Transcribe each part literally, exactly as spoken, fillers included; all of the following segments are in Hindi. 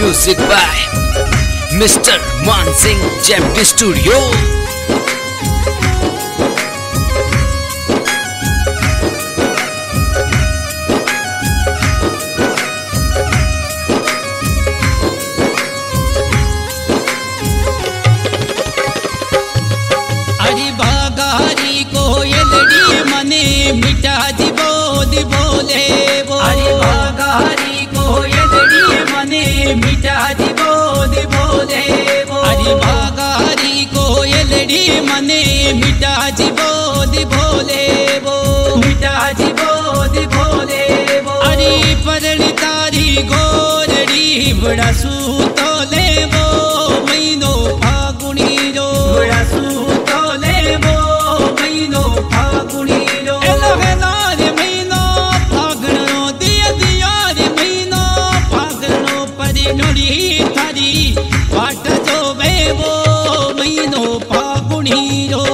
Music by Mister Mansingh J M T Studio. मिटा जी बोल बोले वो अरे बागारी को ये लड़ी मने मिटा जी बोल बोले वो अरे बागारी को ये लड़ी मने मिटा जी बोल बोले वो मिटा जी बोल बोले वो अरे परणी तारी गोरड़ी बड़ा सूतो ले वो महीनो फागुनी जो बड़ा सूतो ले वो महीनो फागुनी वाट जो वे वो महीनो फागुनी रो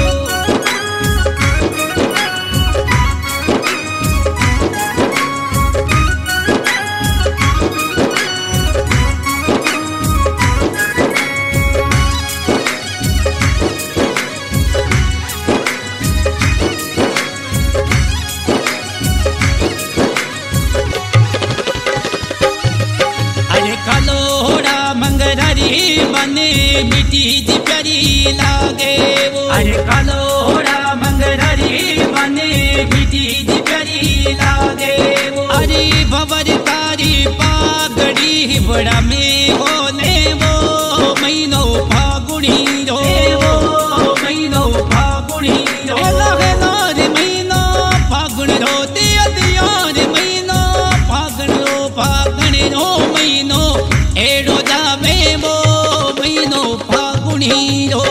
मने मिटी जी प्यारी लागे वो अरे कालोड़ा मंगरारी मने मिटी जी प्यारी लागे वो अरे भवर तारी पागड़ी बड़ा में होने वो महीनो फागुनी रो वो महीनो फागुनी रो हेलो हेलो रे महीनो फागुन रो दिया दिया रे महीनो फागुन रो फागुन रो महीनो एड़ो जावे वो महीनो फागुनी रो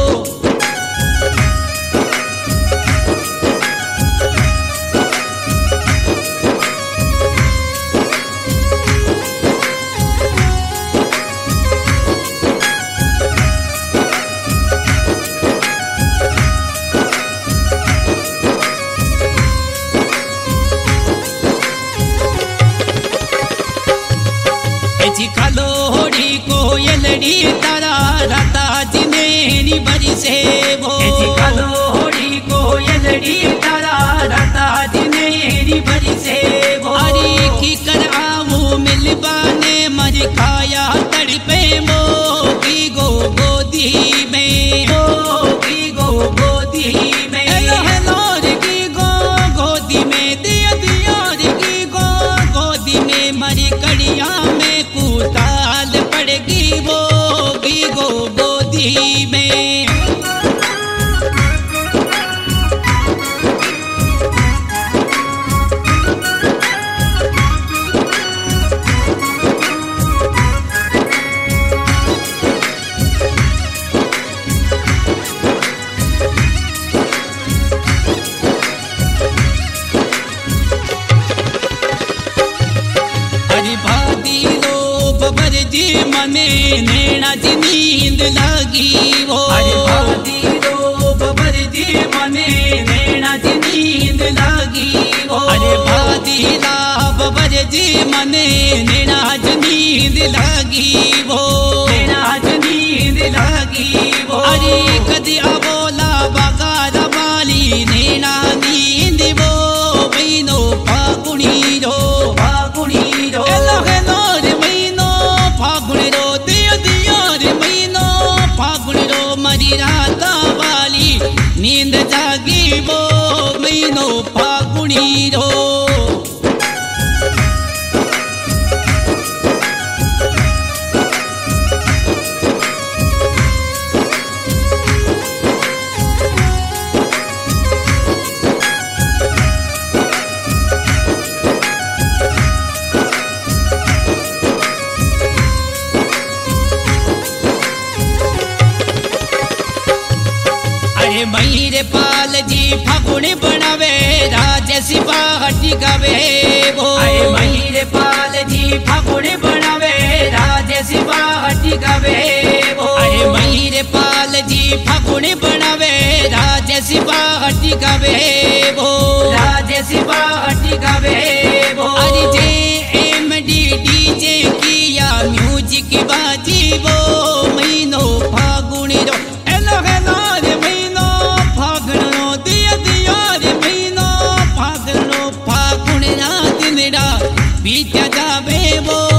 कालोड़ी को ये लड़ी तारा राता जिनेनी बरी से वो कालोड़ी को ये लड़ी तारा राता जिनेनी बरी से वो अरे की कर आऊं मिलबाने मर खाया तड़पे मो की गो गोदी में ओ की गो गोदी में हेलो हेलो रे की गो गोदी में दिया दिया रे की गो गोदी में मरी कड़िया में ताल पड़गी वो भी गो गोदी में जी मने नैना जी नींद लागी वो अरे भादी रो बबर जी मने नैना जी नींद लागी वो अरे भादी ला बबर जी मने नैना जी नींद लागी वो नैना जी नींद लागी वो अरे कदी अबोला बगार वाली नैना नींद वो महीनो फागुनी रो फागुनी रो हेलो हेलो रे फागुन रो दिया दिया रे महीनो फागुन रो मरी राता वाली नींद जागी वो महीनो फागुनी रो महीरे पाल जी फागुन बनावे राजसी बाहटी गावे वो अरे महीरे पाल जी फागुन बनावे राजसी बाहटी गावे वो अरे महीरे पाल जी फागुन बनावे राजसी बाहटी गावे वो राजसी बाहटी गावे वो अरे जे एम डी डीजे किया म्यूजिक की बाजी वो महीनो फागुनी रो हेलो हेलो रे महीनो फागुनो दिया दिया रे महीनो फागुनो फागुन ना दिनड़ा बीत जावे वो